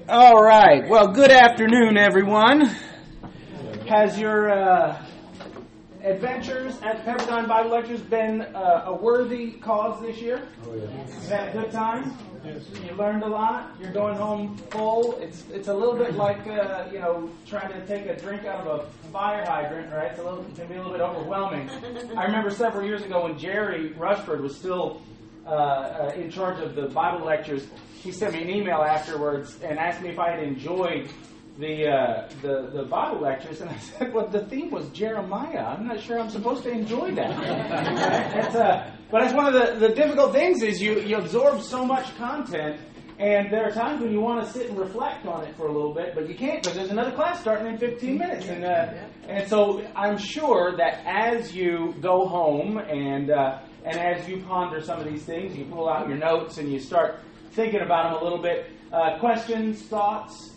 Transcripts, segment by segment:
All right. Well, good afternoon, everyone. Has your adventures at the Pepperdine Bible Lectures been a worthy cause this year? Oh, yeah. You had a good time? You learned a lot? You're going home full? It's a little bit like, trying to take a drink out of a fire hydrant, right? It can be a little bit overwhelming. I remember several years ago when Jerry Rushford was still in charge of the Bible lectures, he sent me an email afterwards and asked me if I had enjoyed the Bible lectures, and I said, well, the theme was Jeremiah. I'm not sure I'm supposed to enjoy that. But that's one of the difficult things is you absorb so much content, and there are times when you want to sit and reflect on it for a little bit, but you can't because there's another class starting in 15 minutes. And so I'm sure that as you go home and as you ponder some of these things, you pull out your notes and you start thinking about them a little bit. Questions, thoughts,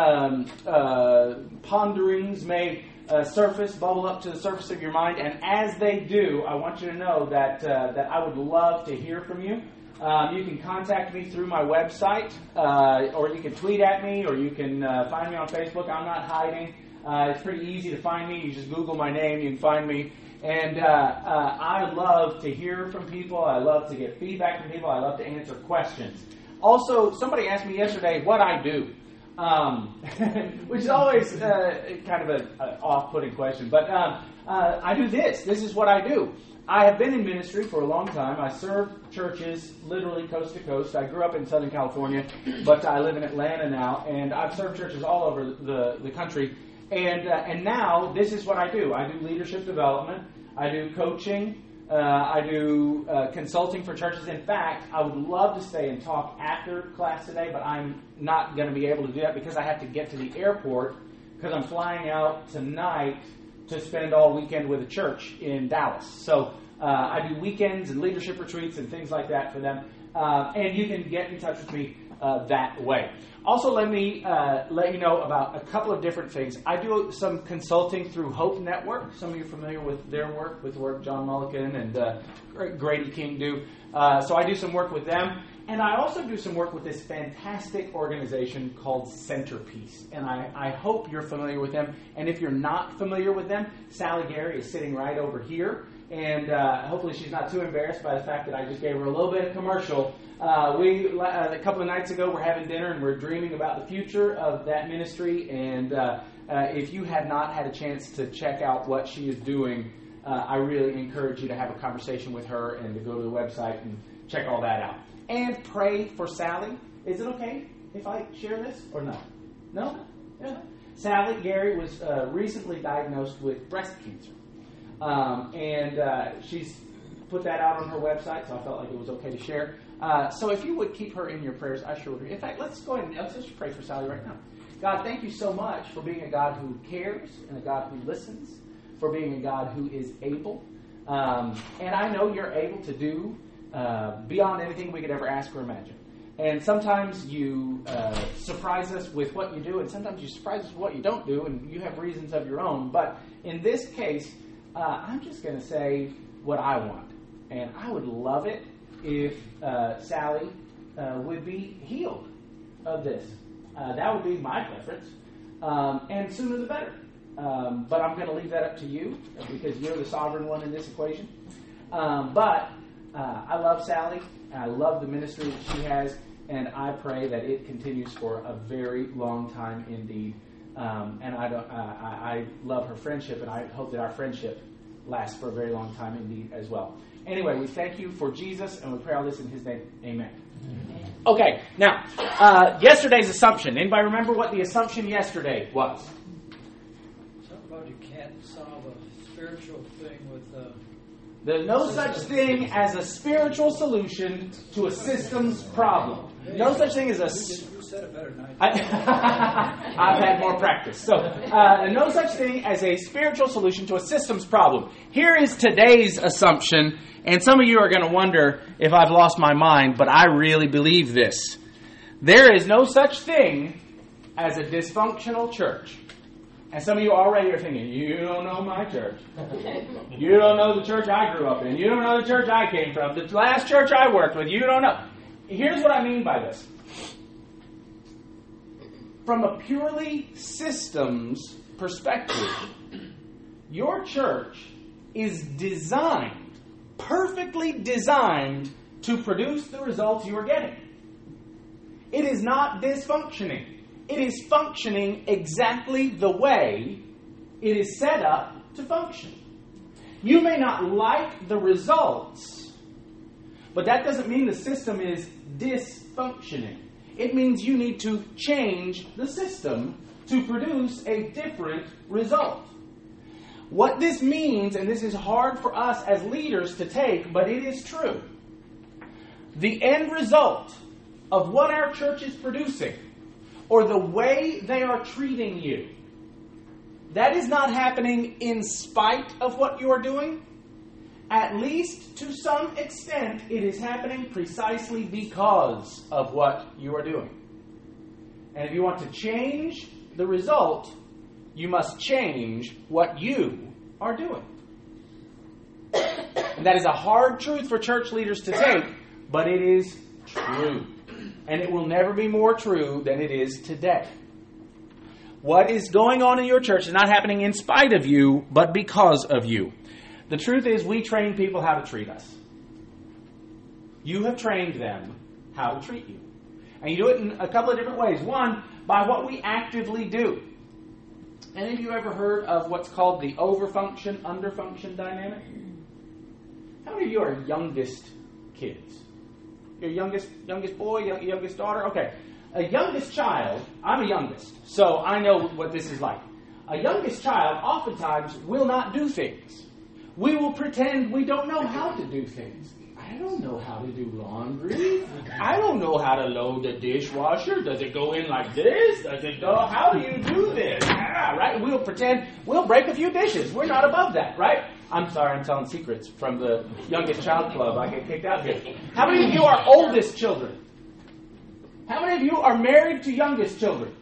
ponderings may bubble up to the surface of your mind. And as they do, I want you to know that I would love to hear from you. You can contact me through my website, or you can tweet at me, or you can find me on Facebook. I'm not hiding. It's pretty easy to find me. You just Google my name, you can find me. And I love to hear from people. I love to get feedback from people. I love to answer questions. Also, somebody asked me yesterday what I do, which is always kind of an off-putting question. But I do this. This is what I do. I have been in ministry for a long time. I serve churches literally coast to coast. I grew up in Southern California, but I live in Atlanta now. And I've served churches all over the country. And now this is what I do. I do leadership development. I do coaching. I do consulting for churches. In fact, I would love to stay and talk after class today, but I'm not going to be able to do that because I have to get to the airport because I'm flying out tonight to spend all weekend with a church in Dallas. So I do weekends and leadership retreats and things like that for them. And you can get in touch with me that way. Also, let me let you know about a couple of different things. I do some consulting through Hope Network. Some of you are familiar with their work, with the work John Mulliken and Grady King do. So I do some work with them. And I also do some work with this fantastic organization called Centerpiece. And I hope you're familiar with them. And if you're not familiar with them, Sally Gary is sitting right over here. And hopefully she's not too embarrassed by the fact that I just gave her a little bit of commercial. A couple of nights ago, we're having dinner and we're dreaming about the future of that ministry. And if you have not had a chance to check out what she is doing, I really encourage you to have a conversation with her and to go to the website and check all that out. And pray for Sally. Is it okay if I share this or no? No? Yeah. Sally Gary was recently diagnosed with breast cancer. And she's put that out on her website, so I felt like it was okay to share. So if you would keep her in your prayers, I sure would. In fact, let's go ahead and let's just pray for Sally right now. God, thank you so much for being a God who cares and a God who listens, for being a God who is able. And I know you're able to do beyond anything we could ever ask or imagine. And sometimes you surprise us with what you do, and sometimes you surprise us with what you don't do, and you have reasons of your own. But in this case, I'm just going to say what I want. And I would love it if Sally would be healed of this. That would be my preference. And sooner the better. But I'm going to leave that up to you because you're the sovereign one in this equation. But I love Sally. And I love the ministry that she has. And I pray that it continues for a very long time indeed. And I love her friendship, and I hope that our friendship lasts for a very long time indeed as well. Anyway, we thank you for Jesus, and we pray all this in His name. Amen. Okay, now, yesterday's assumption. Anybody remember what the assumption yesterday was? Something about you can't solve a spiritual thing with... There's no such thing as a spiritual solution to a systems problem. No such thing as a... You said it better than I did. I've had more practice. So, no such thing as a spiritual solution to a systems problem. Here is today's assumption, and some of you are going to wonder if I've lost my mind, but I really believe this. There is no such thing as a dysfunctional church. And some of you already are thinking, you don't know my church. You don't know the church I grew up in. You don't know the church I came from. The last church I worked with, you don't know. Here's what I mean by this. from a purely systems perspective, your church is designed, perfectly designed, to produce the results you are getting. It is not dysfunctioning. It is functioning exactly the way it is set up to function. You may not like the results, but that doesn't mean the system is dysfunctioning. It means you need to change the system to produce a different result. What this means, and this is hard for us as leaders to take, but it is true. The end result of what our church is producing, or the way they are treating you, that is not happening in spite of what you are doing. At least to some extent, it is happening precisely because of what you are doing. And if you want to change the result, you must change what you are doing. And that is a hard truth for church leaders to take, but it is true. And it will never be more true than it is today. What is going on in your church is not happening in spite of you, but because of you. The truth is, we train people how to treat us. You have trained them how to treat you. And you do it in a couple of different ways. One, by what we actively do. Any of you ever heard of what's called the overfunction, underfunction dynamic? How many of you are youngest kids? Your youngest boy, youngest daughter? Okay. A youngest child, I'm a youngest, so I know what this is like. A youngest child oftentimes will not do things. We will pretend we don't know how to do things. I don't know how to do laundry. I don't know how to load the dishwasher. Does it go in like this? Does it go? How do you do this? Right? We'll pretend we'll break a few dishes. We're not above that, right? I'm sorry, I'm telling secrets from the youngest child club. I get kicked out here. How many of you are oldest children? How many of you are married to youngest children?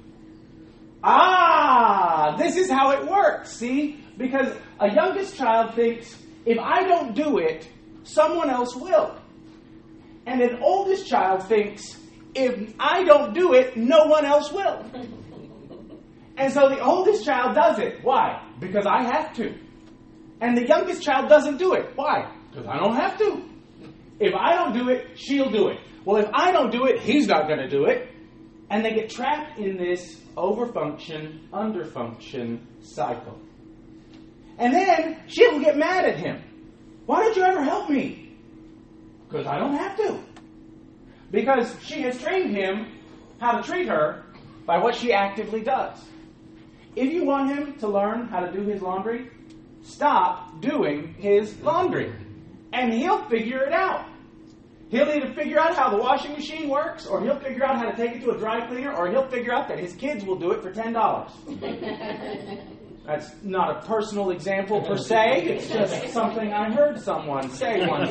This is how it works, see? Because a youngest child thinks, if I don't do it, someone else will. And an oldest child thinks, if I don't do it, no one else will. And so the oldest child does it. Why? Because I have to. And the youngest child doesn't do it. Why? Because I don't have to. If I don't do it, she'll do it. Well, if I don't do it, he's not going to do it. And they get trapped in this overfunction, underfunction cycle. And then she'll get mad at him. Why don't you ever help me? Because I don't have to. Because she has trained him how to treat her by what she actively does. If you want him to learn how to do his laundry, stop doing his laundry. And he'll figure it out. He'll either figure out how the washing machine works, or he'll figure out how to take it to a dry cleaner, or he'll figure out that his kids will do it for $10. That's not a personal example per se. It's just something I heard someone say one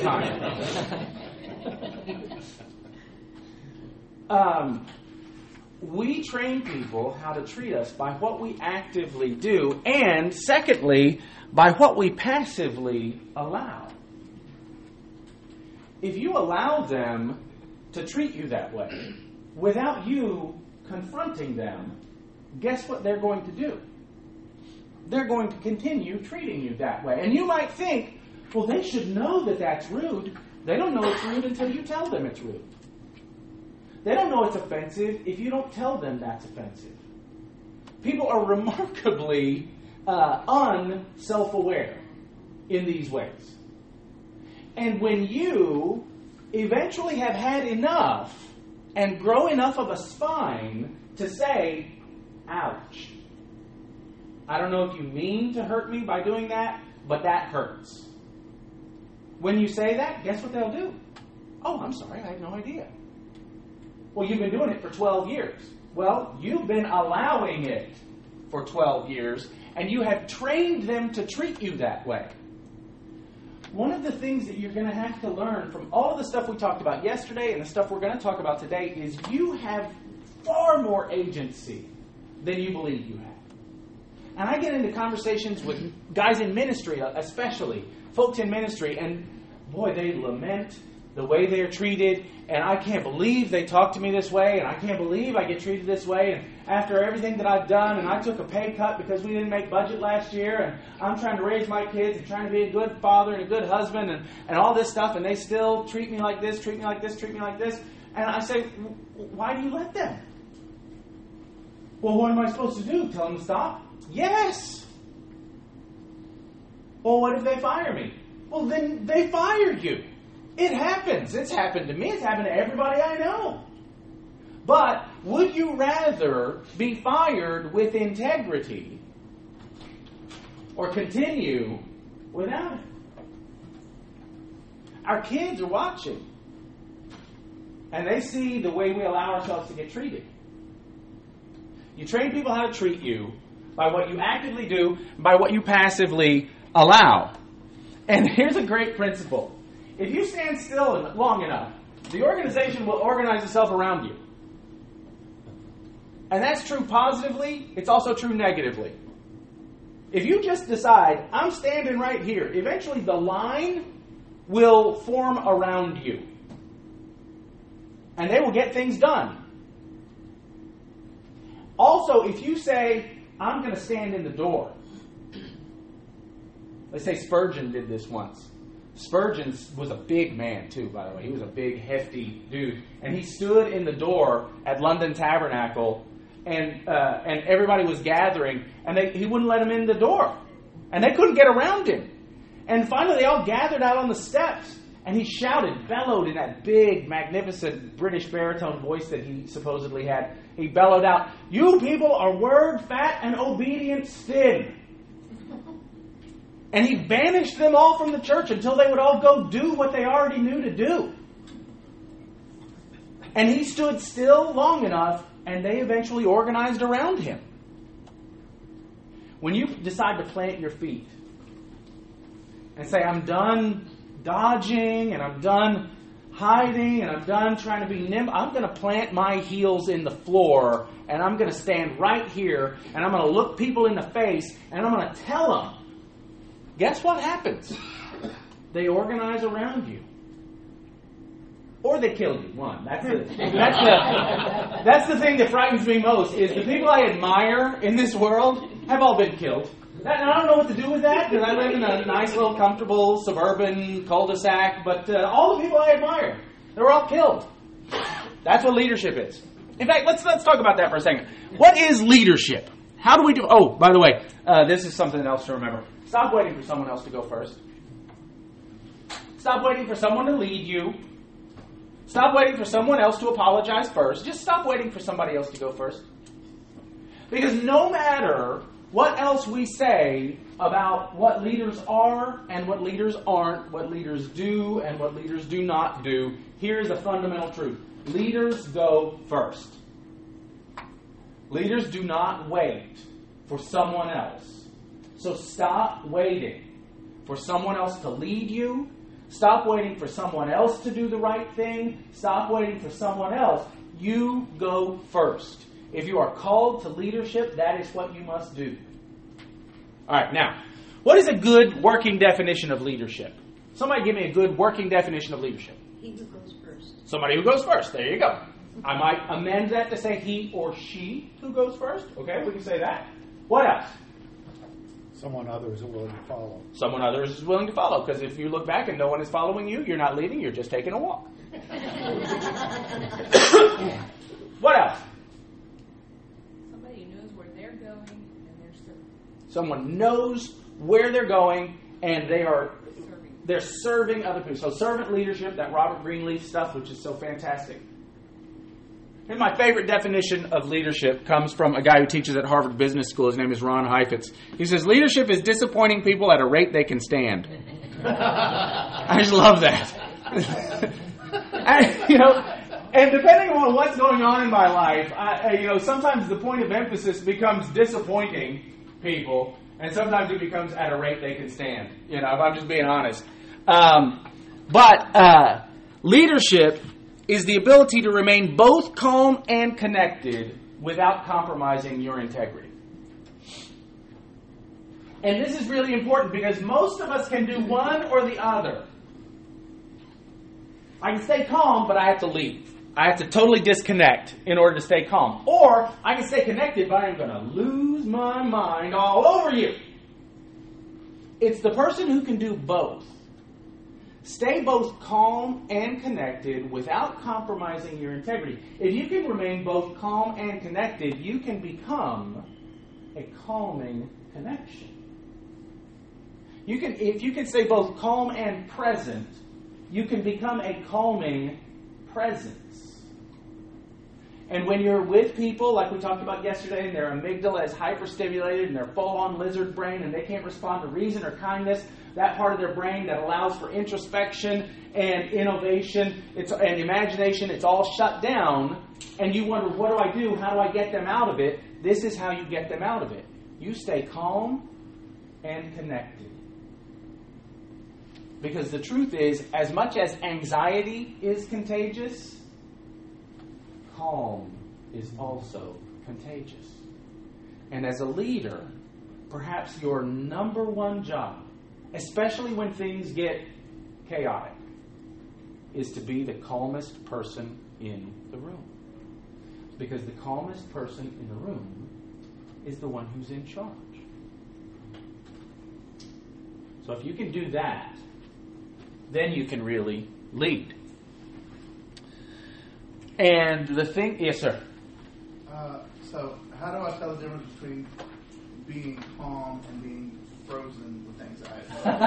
time. We train people how to treat us by what we actively do, and secondly, by what we passively allow. If you allow them to treat you that way, without you confronting them, guess what they're going to do? They're going to continue treating you that way. And you might think, well, they should know that that's rude. They don't know it's rude until you tell them it's rude. They don't know it's offensive if you don't tell them that's offensive. People are remarkably unself-aware in these ways. And when you eventually have had enough and grow enough of a spine to say, ouch, I don't know if you mean to hurt me by doing that, but that hurts. When you say that, guess what they'll do? Oh, I'm sorry, I had no idea. Well, you've been doing it for 12 years. Well, you've been allowing it for 12 years, and you have trained them to treat you that way. One of the things that you're going to have to learn from all of the stuff we talked about yesterday and the stuff we're going to talk about today is you have far more agency than you believe you have. And I get into conversations with guys in ministry, especially folks in ministry, and boy, they lament the way they are treated, and I can't believe they talk to me this way, and I can't believe I get treated this way, and after everything that I've done, and I took a pay cut because we didn't make budget last year, and I'm trying to raise my kids and trying to be a good father and a good husband and all this stuff, and they still treat me like this, treat me like this, treat me like this. And I say, why do you let them? Well, what am I supposed to do? Tell them to stop? Yes. Well, what if they fire me? Well, then they fired you. It happens. It's happened to me. It's happened to everybody I know. But would you rather be fired with integrity or continue without it? Our kids are watching. And they see the way we allow ourselves to get treated. You train people how to treat you by what you actively do, by what you passively allow. And here's a great principle. If you stand still long enough, the organization will organize itself around you. And that's true positively. It's also true negatively. If you just decide, I'm standing right here, eventually the line will form around you. And they will get things done. Also, if you say, I'm going to stand in the door. Let's say Spurgeon did this once. Spurgeon was a big man, too, by the way. He was a big, hefty dude. And he stood in the door at London Tabernacle, and everybody was gathering, and he wouldn't let them in the door. And they couldn't get around him. And finally, they all gathered out on the steps. And he shouted, bellowed in that big, magnificent British baritone voice that he supposedly had. He bellowed out, "You people are word fat and obedience thin." And he banished them all from the church until they would all go do what they already knew to do. And he stood still long enough, and they eventually organized around him. When you decide to plant your feet and say, I'm done dodging, and I'm done hiding, and I'm done trying to be nimble, I'm going to plant my heels in the floor, and I'm going to stand right here, and I'm going to look people in the face, and I'm going to tell them. Guess what happens? They organize around you. Or they kill you. One. That's the thing that frightens me most, is the people I admire in this world have all been killed. And I don't know what to do with that, because I live in a nice little comfortable suburban cul-de-sac, but all the people I admire, they were all killed. That's what leadership is. In fact, let's talk about that for a second. What is leadership? How do we do? Oh, by the way, this is something else to remember. Stop waiting for someone else to go first. Stop waiting for someone to lead you. Stop waiting for someone else to apologize first. Just stop waiting for somebody else to go first. Because no matter what else we say about what leaders are and what leaders aren't, what leaders do and what leaders do not do, here's a fundamental truth. Leaders go first. Leaders do not wait for someone else. So stop waiting for someone else to lead you. Stop waiting for someone else to do the right thing. Stop waiting for someone else. You go first. If you are called to leadership, that is what you must do. All right, now, what is a good working definition of leadership? Somebody give me a good working definition of leadership. He who goes first. Somebody who goes first. There you go. I might amend that to say he or she who goes first. Okay, we can say that. What else? Someone others are willing to follow. Someone others is willing to follow. Because if you look back and no one is following you, you're not leading, you're just taking a walk. What else? Somebody who knows where they're going and they're serving. Someone knows where they're going and they're serving other people. So servant leadership, that Robert Greenleaf stuff, which is so fantastic. And my favorite definition of leadership comes from a guy who teaches at Harvard Business School. His name is Ron Heifetz. He says, leadership is disappointing people at a rate they can stand. I just love that. And depending on what's going on in my life, sometimes the point of emphasis becomes disappointing people, and sometimes it becomes at a rate they can stand. If I'm just being honest. But leadership is the ability to remain both calm and connected without compromising your integrity. And this is really important because most of us can do one or the other. I can stay calm, but I have to leave. I have to totally disconnect in order to stay calm. Or I can stay connected, but I'm going to lose my mind all over you. It's the person who can do both. Stay both calm and connected without compromising your integrity. If you can remain both calm and connected, you can become a calming connection. If you can stay both calm and present, you can become a calming presence. And when you're with people, like we talked about yesterday, and their amygdala is hyperstimulated and they're full-on lizard brain and they can't respond to reason or kindness, that part of their brain that allows for introspection and innovation and imagination, it's all shut down, and you wonder, what do I do? How do I get them out of it? This is how you get them out of it. You stay calm and connected. Because the truth is, as much as anxiety is contagious, calm is also contagious. And as a leader, perhaps your number one job, especially when things get chaotic, is to be the calmest person in the room. Because the calmest person in the room is the one who's in charge. So if you can do that, then you can really lead. And the thing, yes, sir. So how do I tell the difference between being calm and being frozen with anxiety? Because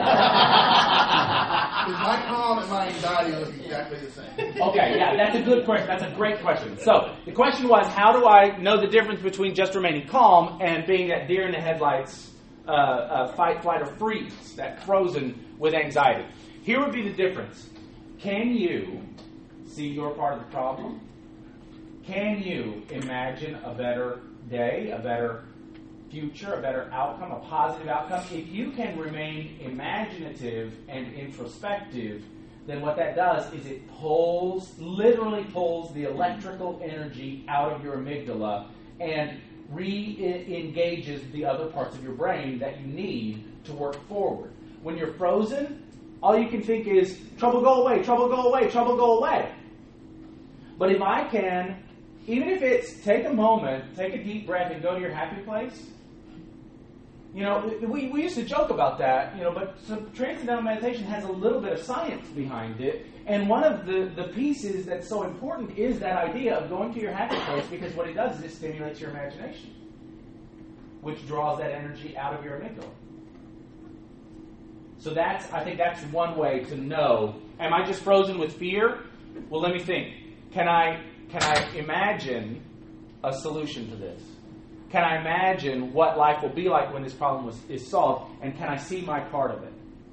my calm and my anxiety look exactly the same. Okay, yeah, that's a good question. That's a great question. So the question was, how do I know the difference between just remaining calm and being that deer in the headlights, fight, flight, or freeze, that frozen with anxiety? Here would be the difference. Can you see your part of the problem? Can you imagine a better day, a better future, a better outcome, a positive outcome? If you can remain imaginative and introspective, then what that does is it literally pulls the electrical energy out of your amygdala and re-engages the other parts of your brain that you need to work forward. When you're frozen, all you can think is, trouble go away, trouble go away, trouble go away. But if I can, even if it's take a moment, take a deep breath and go to your happy place. We used to joke about that, but Transcendental Meditation has a little bit of science behind it. And one of the pieces that's so important is that idea of going to your happy place, because what it does is it stimulates your imagination, which draws that energy out of your amygdala. So I think that's one way to know. Am I just frozen with fear? Well, let me think. Can I imagine a solution to this? Can I imagine what life will be like when this problem is solved? And can I see my part of it?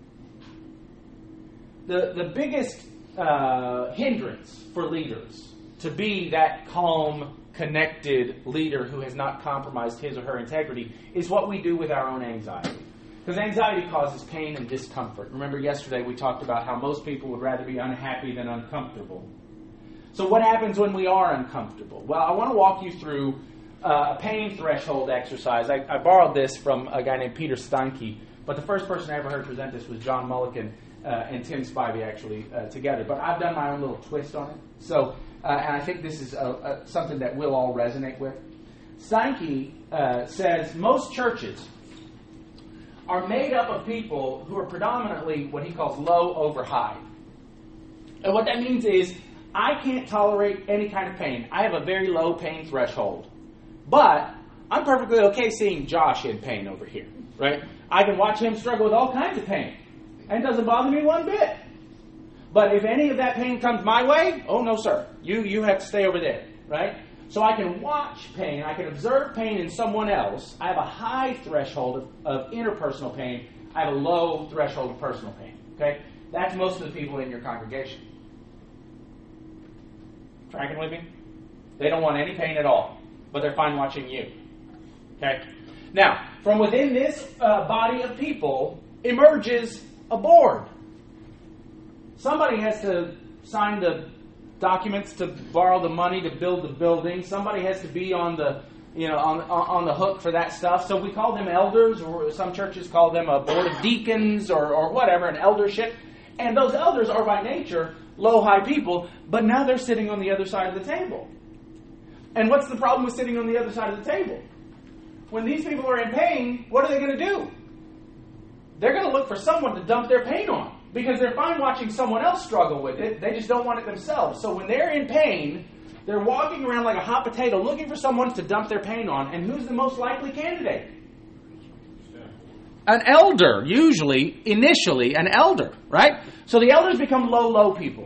The biggest hindrance for leaders to be that calm, connected leader who has not compromised his or her integrity is what we do with our own anxiety. Because anxiety causes pain and discomfort. Remember yesterday we talked about how most people would rather be unhappy than uncomfortable. So what happens when we are uncomfortable? Well, I want to walk you through a pain threshold exercise. I borrowed this from a guy named Peter Steinke, but the first person I ever heard present this was John Mulliken and Tim Spivey actually together. But I've done my own little twist on it. So, and I think this is something that we'll all resonate with. Steinke says most churches are made up of people who are predominantly what he calls low over high. And what that means is, I can't tolerate any kind of pain. I have a very low pain threshold. But I'm perfectly okay seeing Josh in pain over here, right? I can watch him struggle with all kinds of pain. And it doesn't bother me one bit. But if any of that pain comes my way, oh no sir, you have to stay over there, right? So I can watch pain, I can observe pain in someone else. I have a high threshold of interpersonal pain. I have a low threshold of personal pain, okay? That's most of the people in your congregation. Tracking with me? They don't want any pain at all, but they're fine watching you. Okay? Now, from within this body of people emerges a board. Somebody has to sign the documents to borrow the money to build the building. Somebody has to be on the on the hook for that stuff. So we call them elders, or some churches call them a board of deacons or whatever, an eldership. And those elders are by nature low, high people, but now they're sitting on the other side of the table. And what's the problem with sitting on the other side of the table? When these people are in pain, what are they going to do? They're going to look for someone to dump their pain on, because they're fine watching someone else struggle with it. They just don't want it themselves. So when they're in pain, they're walking around like a hot potato looking for someone to dump their pain on. And who's the most likely candidate? An elder, usually, initially, an elder, right? So the elders become low people.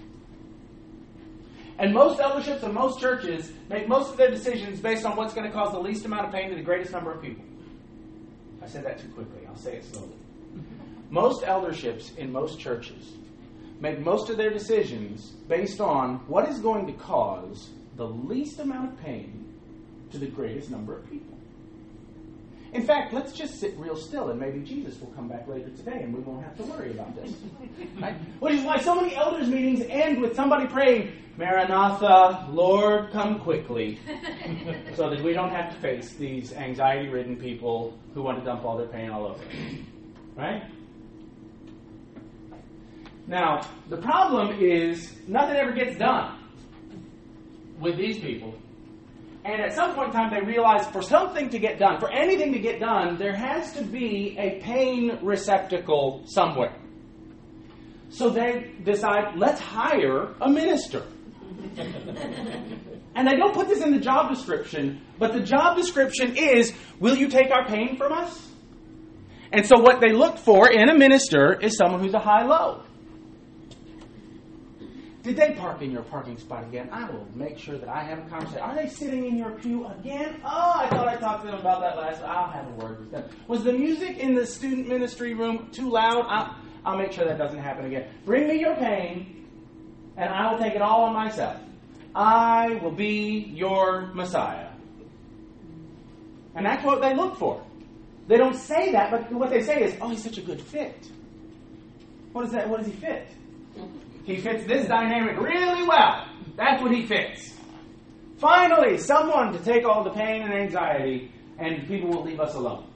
And most elderships and most churches make most of their decisions based on what's going to cause the least amount of pain to the greatest number of people. I said that too quickly. I'll say it slowly. Most elderships in most churches make most of their decisions based on what is going to cause the least amount of pain to the greatest number of people. In fact, let's just sit real still, and maybe Jesus will come back later today, and we won't have to worry about this. Right? Which is why so many elders' meetings end with somebody praying, Maranatha, Lord, come quickly, so that we don't have to face these anxiety-ridden people who want to dump all their pain all over us. Right? Now, the problem is nothing ever gets done with these people. And at some point in time, they realize for something to get done, for anything to get done, there has to be a pain receptacle somewhere. So they decide, let's hire a minister. And they don't put this in the job description, but the job description is, will you take our pain from us? And so what they look for in a minister is someone who's a high-low. Did they park in your parking spot again? I will make sure that I have a conversation. Are they sitting in your pew again? Oh, I thought I talked to them about that last. I'll have a word with them. Was the music in the student ministry room too loud? I'll make sure that doesn't happen again. Bring me your pain, and I will take it all on myself. I will be your Messiah. And that's what they look for. They don't say that, but what they say is, oh, he's such a good fit. What is that? What does he fit? He fits this dynamic really well. That's what he fits. Finally, someone to take all the pain and anxiety, and people will leave us alone.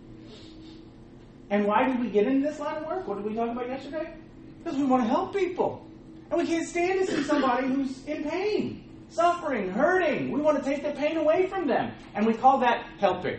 And why did we get into this line of work? What did we talk about yesterday? Because we want to help people. And we can't stand to see somebody who's in pain, suffering, hurting. We want to take the pain away from them. And we call that helping.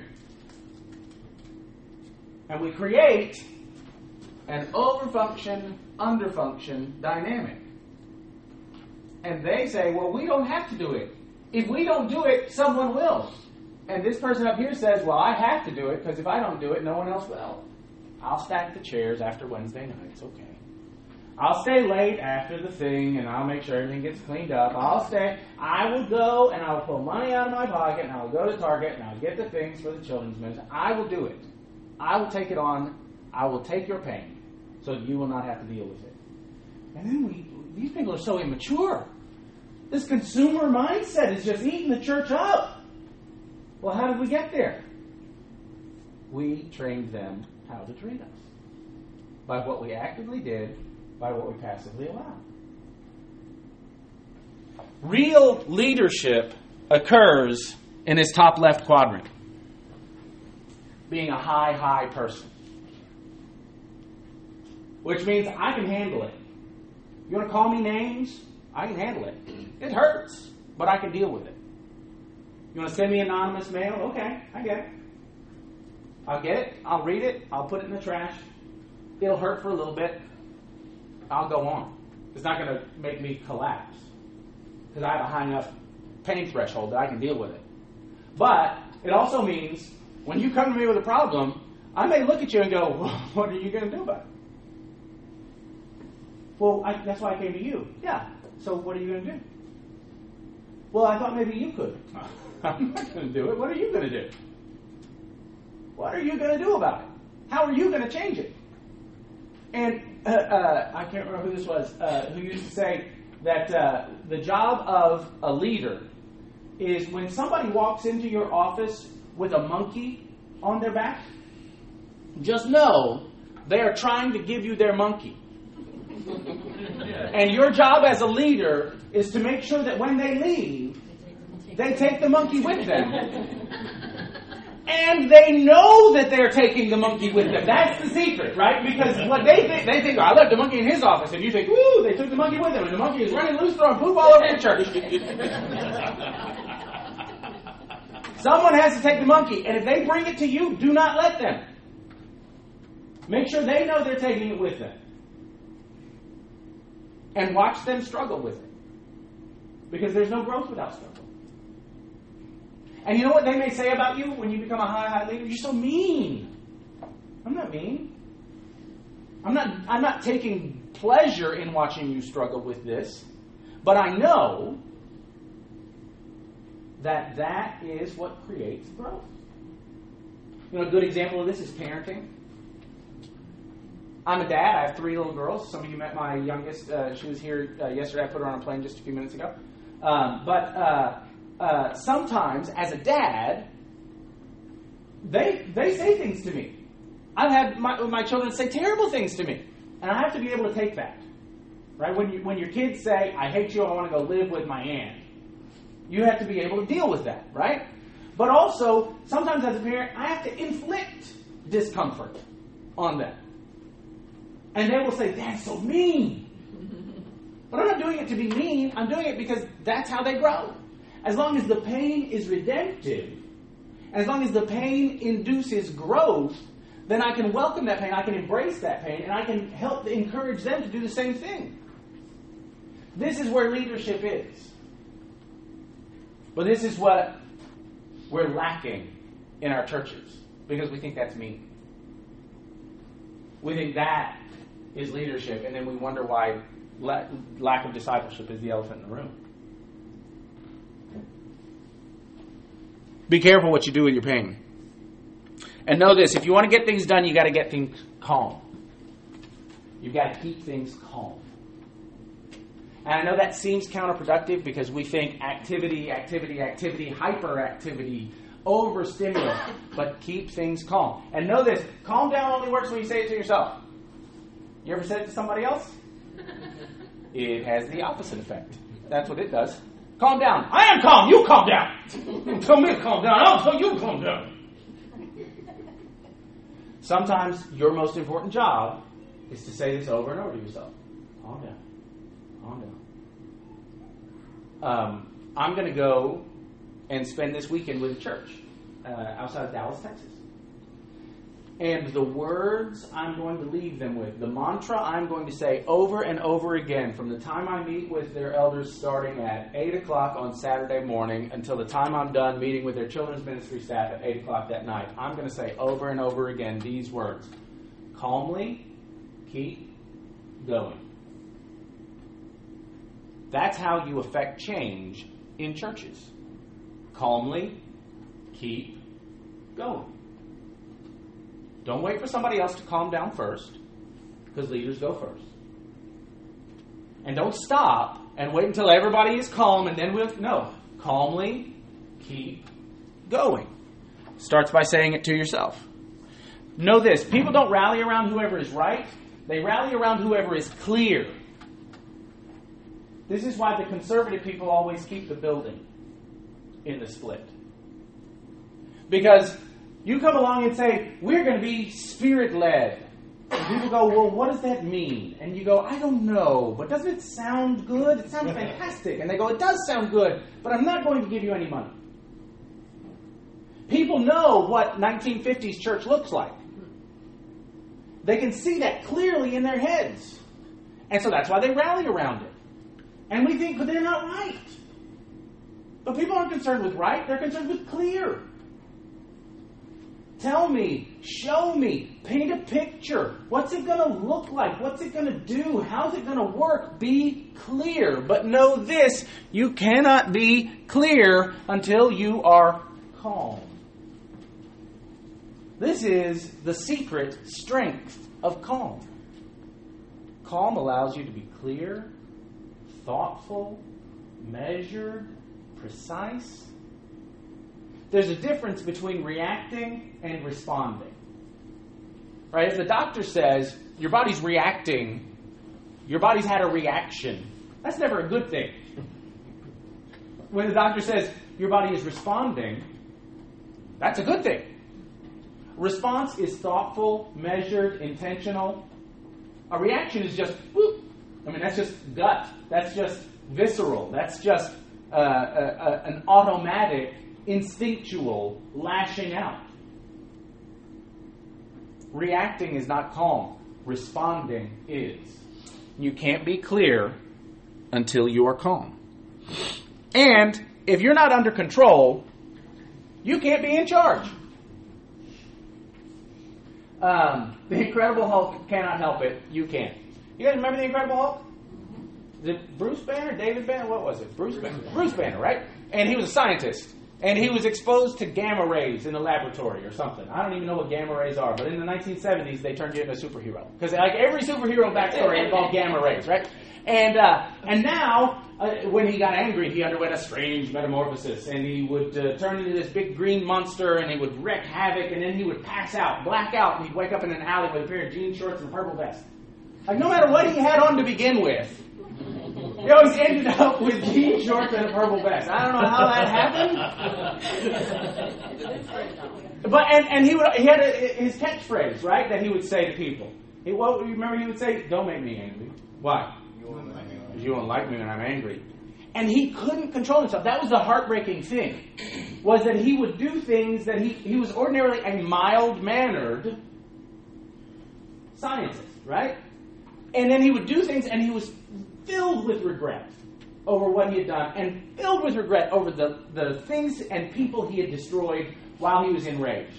And we create an overfunction, underfunction dynamic. And they say, well, we don't have to do it. If we don't do it, someone will. And this person up here says, well, I have to do it, because if I don't do it, no one else will. I'll stack the chairs after Wednesday nights, okay. I'll stay late after the thing, and I'll make sure everything gets cleaned up. I will go, and I will pull money out of my pocket, and I will go to Target, and I'll get the things for the children's ministry. I will do it. I will take it on. I will take your pain, so that you will not have to deal with it. And then these people are so immature. This consumer mindset is just eating the church up. Well, how did we get there? We trained them how to treat us. By what we actively did, by what we passively allowed. Real leadership occurs in this top left quadrant. Being a high person. Which means I can handle it. You want to call me names? I can handle it. It hurts, but I can deal with it. You want to send me anonymous mail? Okay, I get it. I'll get it. I'll read it. I'll put it in the trash. It'll hurt for a little bit. I'll go on. It's not going to make me collapse. Because I have a high enough pain threshold that I can deal with it. But it also means when you come to me with a problem, I may look at you and go, well, what are you going to do about it? Well, that's why I came to you. Yeah. So what are you going to do? Well, I thought maybe you could. I'm not going to do it. What are you going to do? What are you going to do about it? How are you going to change it? And I can't remember who this was, who used to say that the job of a leader is when somebody walks into your office with a monkey on their back, just know they are trying to give you their monkey. And your job as a leader is to make sure that when they leave, they take the monkey with them. And they know that they're taking the monkey with them. That's the secret, right? Because what they think, oh, I left the monkey in his office. And you think, woo, they took the monkey with them. And the monkey is running loose, throwing poop all over the church. Someone has to take the monkey. And if they bring it to you, do not let them. Make sure they know they're taking it with them. And watch them struggle with it. Because there's no growth without struggle. And you know what they may say about you when you become a high leader? You're so mean. I'm not mean. I'm not taking pleasure in watching you struggle with this. But I know that that is what creates growth. You know, a good example of this is parenting. I'm a dad. I have 3 little girls. Some of you met my youngest. She was here yesterday. I put her on a plane just a few minutes ago. Sometimes, as a dad, they say things to me. I've had my children say terrible things to me, and I have to be able to take that. Right? When your kids say, "I hate you. I want to go live with my aunt," you have to be able to deal with that, right? But also, sometimes as a parent, I have to inflict discomfort on them. And they will say, "That's so mean." But I'm not doing it to be mean. I'm doing it because that's how they grow. As long as the pain is redemptive, as long as the pain induces growth, then I can welcome that pain, I can embrace that pain, and I can help encourage them to do the same thing. This is where leadership is. But this is what we're lacking in our churches, because we think that's mean. We think that is leadership, and then we wonder why lack of discipleship is the elephant in the room. Be careful what you do with your pain. And know this, if you want to get things done, you got to get things calm. You've got to keep things calm. And I know that seems counterproductive because we think activity, hyperactivity, overstimulus, but keep things calm. And know this, calm down only works when you say it to yourself. You ever said it to somebody else? It has the opposite effect. That's what it does. Calm down. I am calm. You calm down. You tell me to calm down. I'll tell you to calm down. Sometimes your most important job is to say this over and over to yourself. Calm down. Calm down. I'm going to go and spend this weekend with a church outside of Dallas, Texas. And the words I'm going to leave them with, the mantra I'm going to say over and over again from the time I meet with their elders starting at 8 o'clock on Saturday morning until the time I'm done meeting with their children's ministry staff at 8 o'clock that night, I'm going to say over and over again these words. Calmly keep going. That's how you affect change in churches. Calmly keep going. Don't wait for somebody else to calm down first, because leaders go first. And don't stop and wait until everybody is calm and then no. Calmly keep going. Starts by saying it to yourself. Know this, people don't rally around whoever is right. They rally around whoever is clear. This is why the conservative people always keep the building in the split. Because you come along and say, we're going to be Spirit-led. And people go, well, what does that mean? And you go, I don't know, but doesn't it sound good? It sounds fantastic. And they go, it does sound good, but I'm not going to give you any money. People know what 1950s church looks like. They can see that clearly in their heads. And so that's why they rally around it. And we think, but they're not right. But people aren't concerned with right, they're concerned with clear. Tell me, show me, paint a picture. What's it going to look like? What's it going to do? How's it going to work? Be clear. But know this, you cannot be clear until you are calm. This is the secret strength of calm. Calm allows you to be clear, thoughtful, measured, precise. There's a difference between reacting and responding. Right? If the doctor says, your body's reacting, your body's had a reaction, that's never a good thing. When the doctor says, your body is responding, That's a good thing. Response is thoughtful, measured, intentional. A reaction is just, whoop. I mean, that's just gut. That's just visceral. That's just an automatic, instinctual lashing out. Reacting is not calm. Responding is. You can't be clear until you are calm. And if you're not under control, you can't be in charge. The Incredible Hulk cannot help it. You can. You guys remember the Incredible Hulk? Is it Bruce Banner? David Banner? What was it? Bruce Banner. Bruce Banner, right? And he was a scientist. And he was exposed to gamma rays in the laboratory or something. I don't even know what gamma rays are. But in the 1970s, they turned you into a superhero. Because like every superhero backstory involved gamma rays, right? And now, when he got angry, he underwent a strange metamorphosis. And he would turn into this big green monster, and he would wreak havoc, and then he would pass out, black out, and he'd wake up in an alley with a pair of jean shorts and a purple vest. Like, no matter what he had on to begin with, he always ended up with jean shorts and a purple vest. I don't know how that happened. But and he had his catchphrase, right, that he would say to people. Remember he would say, "Don't make me angry." Why? Because you won't like me when I'm angry. And he couldn't control himself. That was the heartbreaking thing, was that he would do things that he was ordinarily a mild-mannered scientist, right? And then he would do things, and he was filled with regret over what he had done, and filled with regret over the things and people he had destroyed while he was enraged.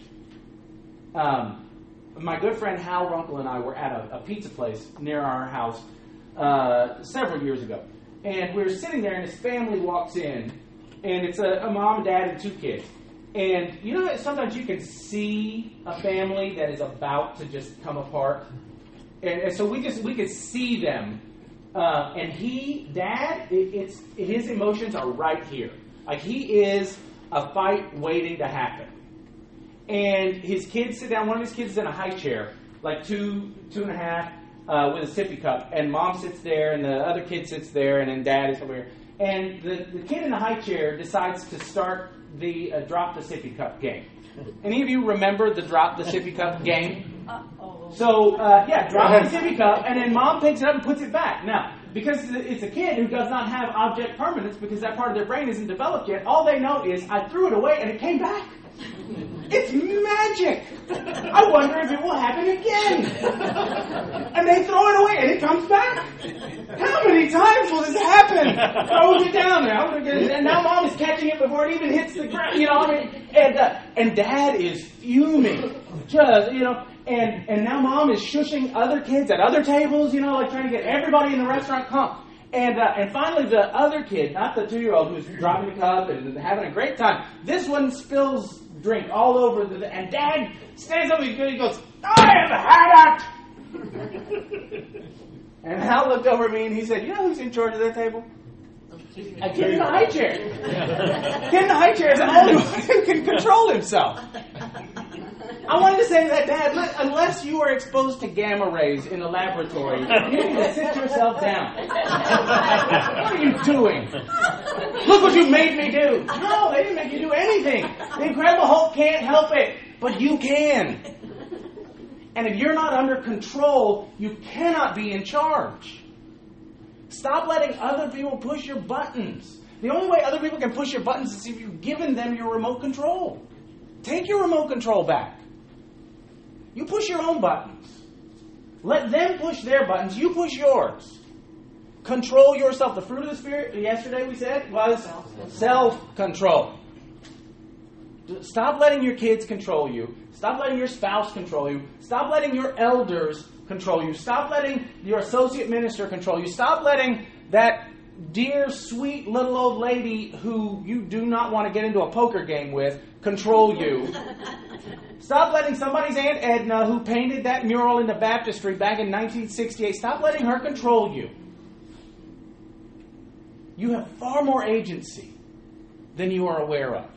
My good friend Hal Runkle and I were at a pizza place near our house several years ago. And we were sitting there, and his family walks in, and it's a mom, dad, and 2 kids. And you know that sometimes you can see a family that is about to just come apart? And so we could see them. And his emotions are right here. Like he is a fight waiting to happen. And his kids sit down. One of his kids is in a high chair, like 2.5, with a sippy cup. And mom sits there, and the other kid sits there, and then dad is over here. And the kid in the high chair decides to start the drop the sippy cup game. Any of you remember the drop the sippy cup game? So, drop the sippy cup, and then mom picks it up and puts it back. Now, because it's a kid who does not have object permanence, because that part of their brain isn't developed yet, all they know is, I threw it away and it came back. It's magic. I wonder if it will happen again. And they throw it away and it comes back. How many times will this happen? Throws it down there. And now mom is catching it before it even hits the ground. You know what I mean? And dad is fuming. And now mom is shushing other kids at other tables, like trying to get everybody in the restaurant calm. And finally the other kid, not the 2-year-old who's dropping the cup and having a great time, this one spills drink all over and dad stands up and he goes, I have had it! And Hal looked over at me and he said, you know who's in charge of that table? A kid in the high chair. Kid in the high chair is the only one who can control himself. I wanted to say to that dad, unless you are exposed to gamma rays in a laboratory, you need to sit yourself down. What are you doing? Look what you made me do. No, they didn't make you do anything. The Incredible Hulk can't help it, but you can. And if you're not under control, you cannot be in charge. Stop letting other people push your buttons. The only way other people can push your buttons is if you've given them your remote control. Take your remote control back. You push your own buttons. Let them push their buttons. You push yours. Control yourself. The fruit of the Spirit, yesterday we said, was self-control. Stop letting your kids control you. Stop letting your spouse control you. Stop letting your elders control you. Stop letting your associate minister control you. Stop letting that dear, sweet little old lady who you do not want to get into a poker game with control you. Stop letting somebody's Aunt Edna, who painted that mural in the baptistry back in 1968, stop letting her control you. You have far more agency than you are aware of.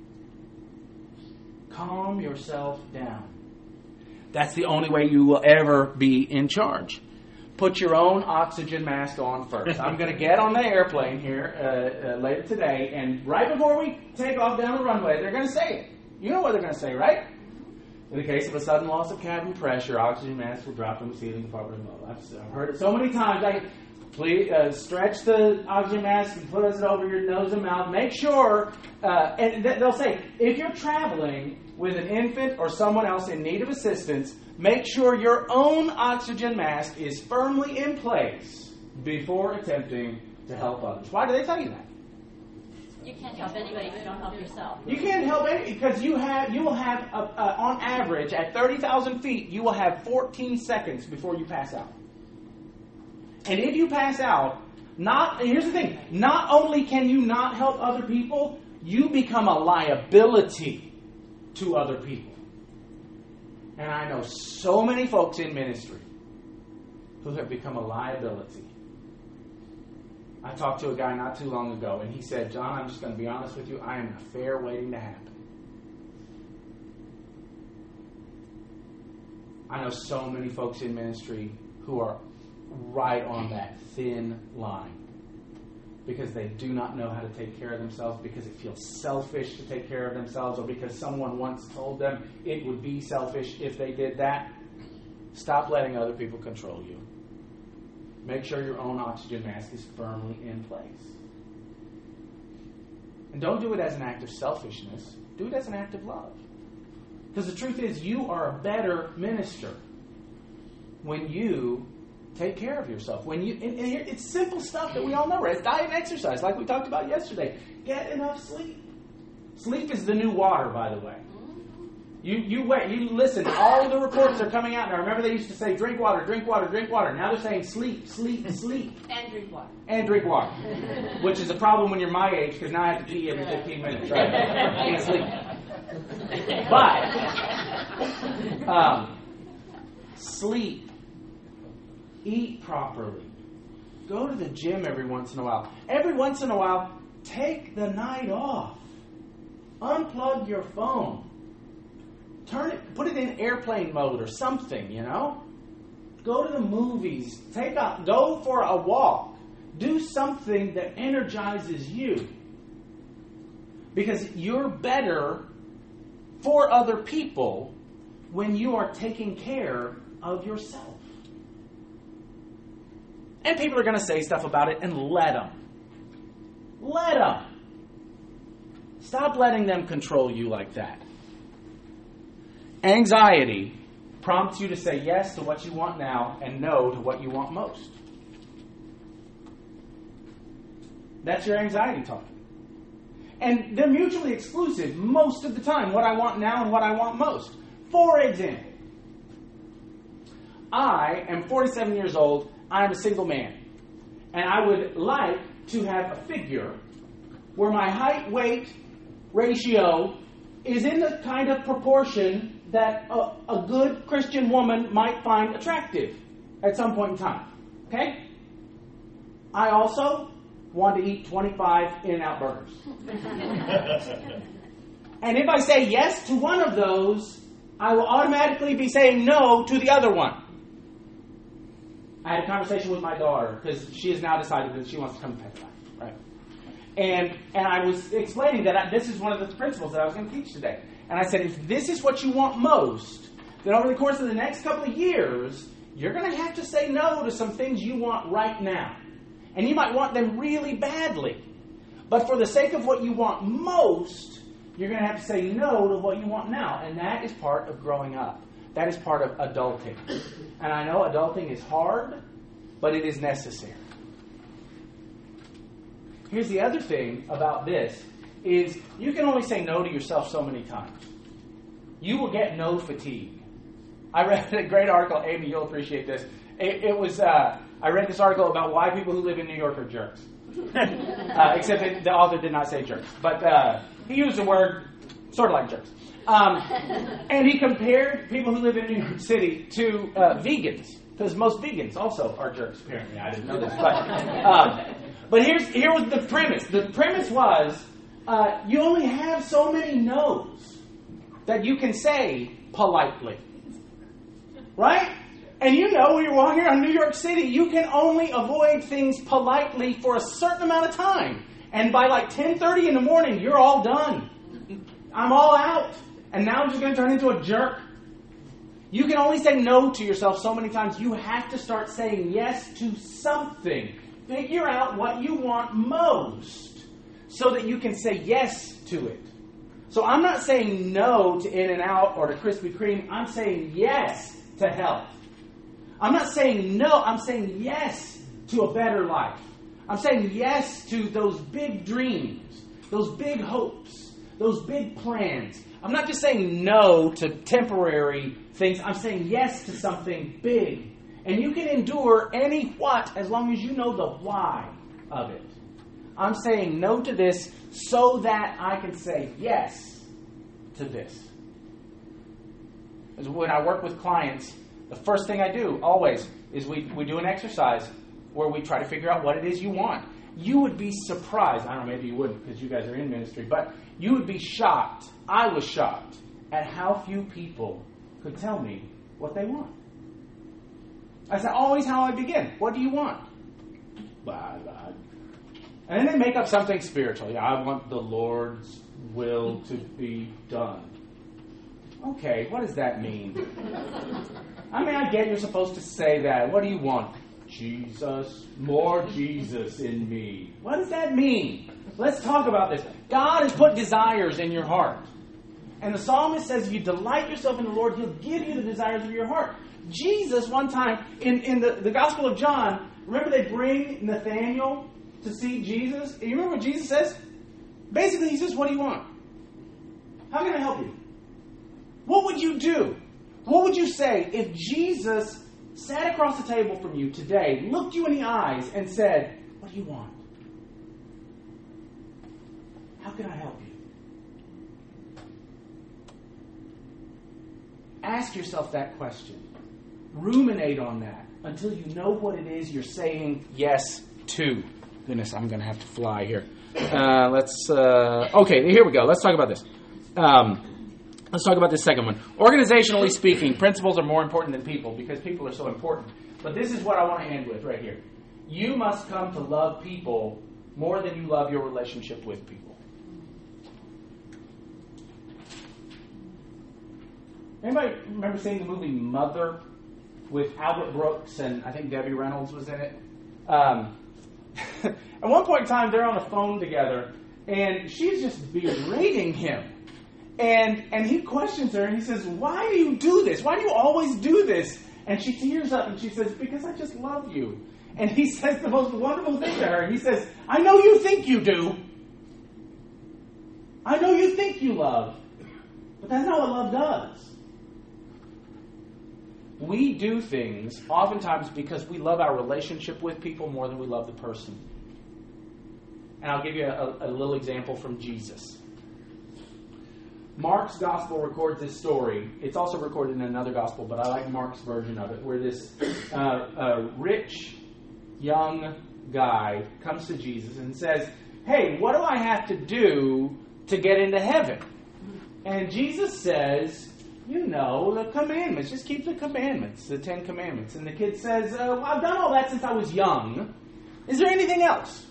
Calm yourself down. That's the only way you will ever be in charge. Put your own oxygen mask on first. I'm going to get on the airplane here later today, and right before we take off down the runway, they're going to say it. You know what they're going to say, right? In the case of a sudden loss of cabin pressure, oxygen mask will drop from the ceiling compartment below. I've heard it so many times. Please stretch the oxygen mask and put it over your nose and mouth. Make sure, and they'll say, if you're traveling with an infant or someone else in need of assistance, make sure your own oxygen mask is firmly in place before attempting to help others. Why do they tell you that? You can't help anybody if you don't help yourself. You can't help it because you will have, on average, at 30,000 feet, you will have 14 seconds before you pass out. And if you pass out, here's the thing, not only can you not help other people, you become a liability to other people. And I know so many folks in ministry who have become a liability. I talked to a guy not too long ago, and he said, John, I'm just going to be honest with you, I am an affair waiting to happen. I know so many folks in ministry who are right on that thin line because they do not know how to take care of themselves, because it feels selfish to take care of themselves, or because someone once told them it would be selfish if they did that. Stop letting other people control you. Make sure your own oxygen mask is firmly in place. And don't do it as an act of selfishness. Do it as an act of love. Because the truth is, you are a better minister when you take care of yourself. And it's simple stuff that we all know, right? It's diet and exercise, like we talked about yesterday. Get enough sleep. Sleep is the new water, by the way. You wait, you listen. All the reports are coming out now. Remember, they used to say, drink water, drink water, drink water. Now they're saying sleep, sleep, sleep. And drink water. And drink water. Which is a problem when you're my age, because now I have to pee every 15 minutes, right? I can't sleep. But, sleep. Eat properly. Go to the gym every once in a while. Every once in a while, take the night off. Unplug your phone. Put it in airplane mode or something, you know? Go to the movies. Go for a walk. Do something that energizes you. Because you're better for other people when you are taking care of yourself. And people are going to say stuff about it, and let them. Let them. Stop letting them control you like that. Anxiety prompts you to say yes to what you want now and no to what you want most. That's your anxiety talking. And they're mutually exclusive most of the time, what I want now and what I want most. For example, I am 47 years old. I am a single man. And I would like to have a figure where my height-weight ratio is in the kind of proportion that a good Christian woman might find attractive at some point in time. Okay? I also want to eat 25 In-N-Out burgers. And if I say yes to one of those, I will automatically be saying no to the other one. I had a conversation with my daughter because she has now decided that she wants to come to Pet Life, right? And I was explaining that this is one of the principles that I was going to teach today. And I said, if this is what you want most, then over the course of the next couple of years, you're going to have to say no to some things you want right now. And you might want them really badly. But for the sake of what you want most, you're going to have to say no to what you want now. And that is part of growing up. That is part of adulting. And I know adulting is hard, but it is necessary. Here's the other thing about this, is you can only say no to yourself so many times. You will get no fatigue. I read a great article, Amy, you'll appreciate this. I read this article about why people who live in New York are jerks. Except that the author did not say jerks. But he used the word sort of like jerks. And he compared people who live in New York City to vegans. Because most vegans also are jerks, apparently. I didn't know this. But here was the premise. The premise was, you only have so many no's that you can say politely. Right? And you know, when you're walking around New York City, you can only avoid things politely for a certain amount of time. And by like 10:30 in the morning, you're all done. I'm all out. And now I'm just going to turn into a jerk? You can only say no to yourself so many times. You have to start saying yes to something. Figure out what you want most so that you can say yes to it. So I'm not saying no to In-N-Out or to Krispy Kreme. I'm saying yes to health. I'm not saying no. I'm saying yes to a better life. I'm saying yes to those big dreams, those big hopes, those big plans. I'm not just saying no to temporary things. I'm saying yes to something big. And you can endure any what as long as you know the why of it. I'm saying no to this so that I can say yes to this. When I work with clients, the first thing I do always is we do an exercise where we try to figure out what it is you want. You would be surprised. I don't know, maybe you wouldn't because you guys are in ministry, but you would be shocked. I was shocked at how few people could tell me what they want. I said, always how I begin. What do you want? Blah, blah. And then they make up something spiritual. Yeah, I want the Lord's will to be done. Okay, what does that mean? I mean, I get you're supposed to say that. What do you want? Jesus, more Jesus in me. What does that mean? Let's talk about this. God has put desires in your heart. And the psalmist says if you delight yourself in the Lord, He'll give you the desires of your heart. Jesus, one time, in the Gospel of John, remember they bring Nathanael to see Jesus? And you remember what Jesus says? Basically, He says, what do you want? How can I help you? What would you do? What would you say if Jesus sat across the table from you today, looked you in the eyes, and said, what do you want? How can I help you? Ask yourself that question. Ruminate on that until you know what it is you're saying yes to. Goodness, I'm going to have to fly here. Okay, here we go. Let's talk about this. Let's talk about this second one. Organizationally speaking, principles are more important than people because people are so important. But this is what I want to end with right here. You must come to love people more than you love your relationship with people. Anybody remember seeing the movie Mother with Albert Brooks and I think Debbie Reynolds was in it? At one point in time, they're on the phone together, and she's just berating him. And he questions her, and he says, why do you do this? Why do you always do this? And she tears up, and she says, because I just love you. And he says the most wonderful thing to her. He says, I know you think you do. I know you think you love. But that's not what love does. We do things oftentimes because we love our relationship with people more than we love the person. And I'll give you a little example from Jesus. Mark's gospel records this story. It's also recorded in another gospel, but I like Mark's version of it, where this rich young guy comes to Jesus and says, hey, what do I have to do to get into heaven? And Jesus says, you know, the commandments. Just keep the commandments, the 10 Commandments. And the kid says, well, I've done all that since I was young. Is there anything else?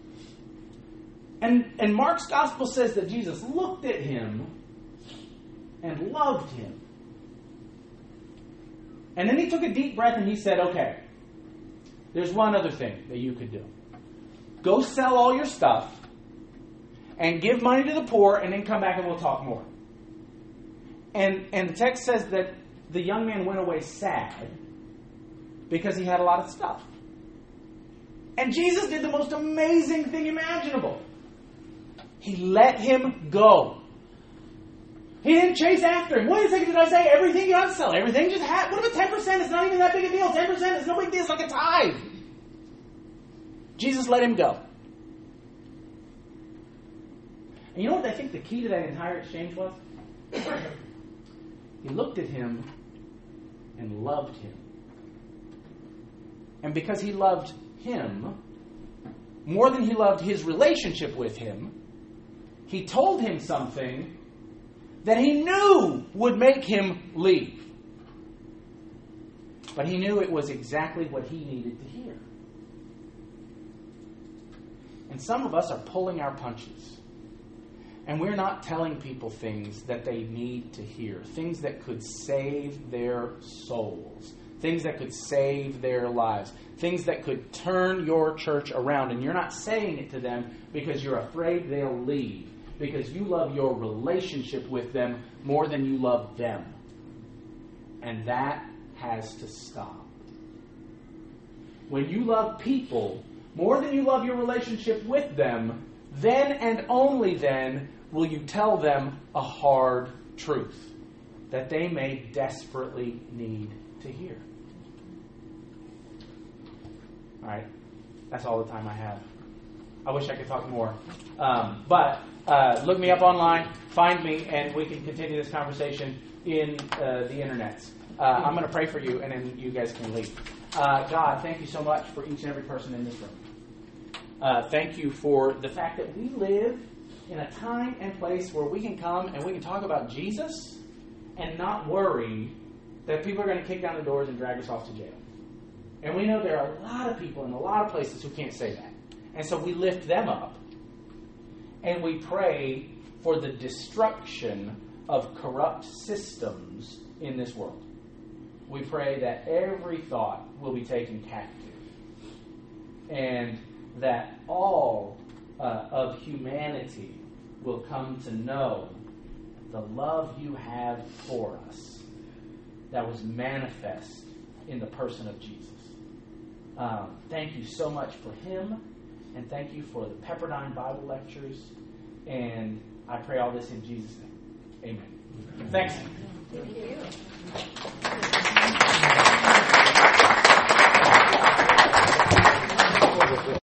And Mark's gospel says that Jesus looked at him and loved him. And then he took a deep breath and he said, okay, there's one other thing that you could do. Go sell all your stuff and give money to the poor and then come back and we'll talk more. And the text says that the young man went away sad because he had a lot of stuff. And Jesus did the most amazing thing imaginable. He let him go. He didn't chase after him. Wait a second, did I say everything you have to sell? Everything just what about 10%? It's not even that big a deal. 10% is no big deal. It's like a tithe. Jesus let him go. And you know what I think the key to that entire exchange was? He looked at him and loved him. And because he loved him more than he loved his relationship with him, he told him something that he knew would make him leave. But he knew it was exactly what he needed to hear. And some of us are pulling our punches. And we're not telling people things that they need to hear, things that could save their souls, things that could save their lives, things that could turn your church around. And you're not saying it to them because you're afraid they'll leave, because you love your relationship with them more than you love them. And that has to stop. When you love people more than you love your relationship with them, then and only then will you tell them a hard truth that they may desperately need to hear. All right, that's all the time I have. I wish I could talk more. But look me up online, find me, and we can continue this conversation in the internets. I'm going to pray for you, and then you guys can leave. God, thank you so much for each and every person in this room. Thank you for the fact that we live in a time and place where we can come and we can talk about Jesus and not worry that people are going to kick down the doors and drag us off to jail. And we know there are a lot of people in a lot of places who can't say that. And so we lift them up and we pray for the destruction of corrupt systems in this world. We pray that every thought will be taken captive and that all of humanity will come to know the love you have for us that was manifest in the person of Jesus. Thank you so much for him, and thank you for the Pepperdine Bible lectures, and I pray all this in Jesus' name. Amen. Thanks. Thank you.